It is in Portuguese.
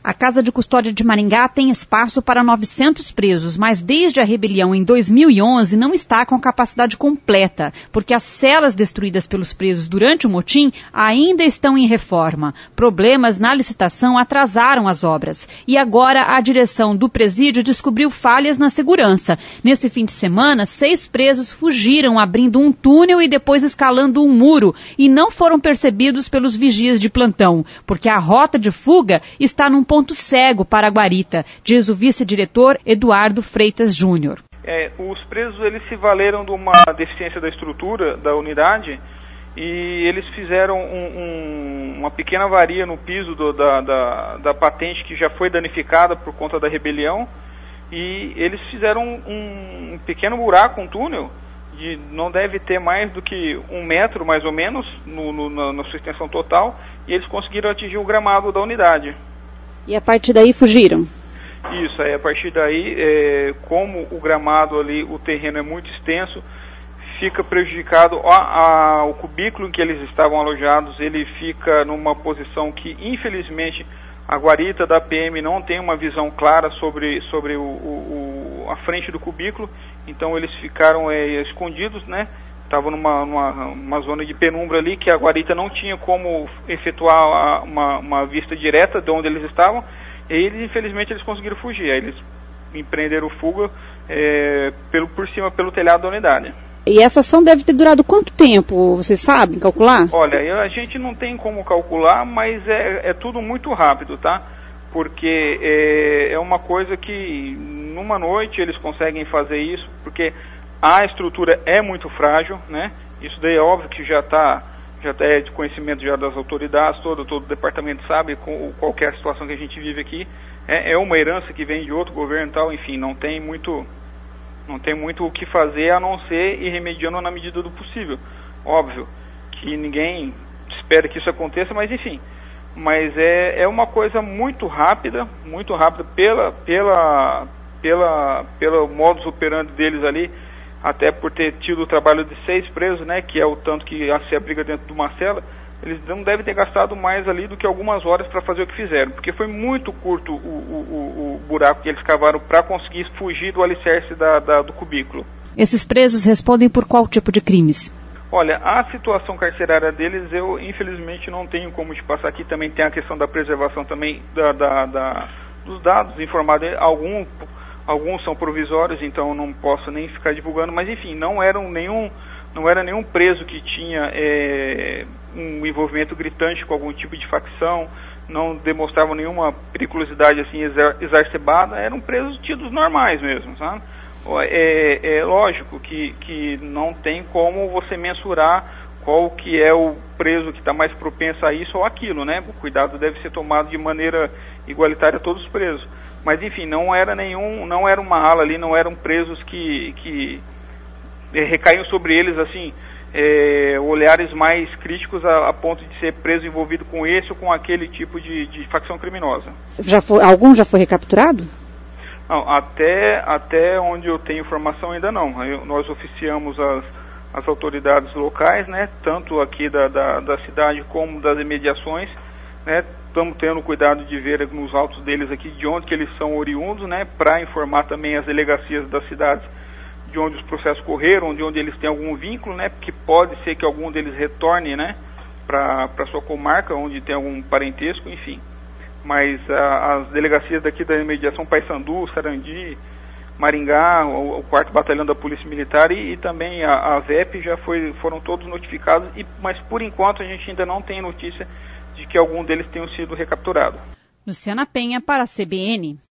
A Casa de Custódia de Maringá tem espaço para 900 presos, mas desde a rebelião em 2011 não está com capacidade completa, porque as celas destruídas pelos presos durante o motim ainda estão em reforma. Problemas na licitação atrasaram as obras. E agora a direção do presídio descobriu falhas na segurança. Nesse fim de semana, 6 presos fugiram abrindo um túnel e depois escalando um muro e não foram percebidos pelos vigias de plantão, porque a rota de fuga está num ponto cego para a guarita, diz o vice-diretor Eduardo Freitas Júnior. Os presos eles se valeram de uma deficiência da estrutura da unidade e eles fizeram uma pequena avaria no piso da patente que já foi danificada por conta da rebelião e eles fizeram um pequeno buraco, um túnel, não deve ter mais do que 1 metro mais ou menos na sua extensão total, e eles conseguiram atingir o gramado da unidade. E a partir daí fugiram? Isso, a partir daí, como o gramado ali, o terreno é muito extenso, fica prejudicado o cubículo em que eles estavam alojados, ele fica numa posição que, infelizmente, a guarita da PM não tem uma visão clara sobre a frente do cubículo, então eles ficaram escondidos, né? Estavam numa zona de penumbra ali, que a guarita não tinha como efetuar uma vista direta de onde eles estavam, e eles, infelizmente, eles conseguiram fugir. Aí eles empreenderam fuga por cima, pelo telhado da unidade. E essa ação deve ter durado quanto tempo, vocês sabem calcular? Olha, a gente não tem como calcular, mas é tudo muito rápido, tá? Porque é uma coisa que numa noite eles conseguem fazer isso, porque a estrutura é muito frágil, né? Isso daí é óbvio que já é de conhecimento já das autoridades, todo o departamento sabe qualquer situação que a gente vive aqui. É uma herança que vem de outro governo e tal, enfim, não tem muito o que fazer a não ser ir remediando na medida do possível. Óbvio que ninguém espera que isso aconteça, mas enfim. Mas é uma coisa muito rápida pelo modus operandi deles ali, até por ter tido o trabalho de 6 presos, né, que é o tanto que se abriga dentro de uma cela. Eles não devem ter gastado mais ali do que algumas horas para fazer o que fizeram, porque foi muito curto o buraco que eles cavaram para conseguir fugir do alicerce do cubículo. Esses presos respondem por qual tipo de crimes? Olha, a situação carcerária deles eu infelizmente não tenho como te passar aqui. Também tem a questão da preservação também dos dados informados. Alguns são provisórios, então não posso nem ficar divulgando, mas enfim, não era nenhum preso que tinha um envolvimento gritante com algum tipo de facção, não demonstravam nenhuma periculosidade assim exacerbada, eram presos tidos normais mesmo, sabe? É lógico que não tem como você mensurar qual que é o preso que está mais propenso a isso ou aquilo, né? O cuidado deve ser tomado de maneira igualitária a todos os presos. Mas enfim, não era uma ala ali, não eram presos que recaíam sobre eles assim olhares mais críticos a ponto de ser preso envolvido com esse ou com aquele tipo de facção criminosa. Algum já foi recapturado? Não, até onde eu tenho informação ainda não. Nós oficiamos as autoridades locais, né, tanto aqui da cidade como das imediações, né, estamos tendo cuidado de ver nos autos deles aqui de onde que eles são oriundos, né, para informar também as delegacias das cidades de onde os processos correram, de onde eles têm algum vínculo, né, porque pode ser que algum deles retorne, né, para sua comarca, onde tem algum parentesco, enfim. Mas as delegacias daqui da imediação, Paysandu, Sarandi, Maringá, o 4º Batalhão da Polícia Militar e também a VEP já foram todos notificados, mas por enquanto a gente ainda não tem notícia de que algum deles tenha sido recapturado. Luciana Penha para a CBN.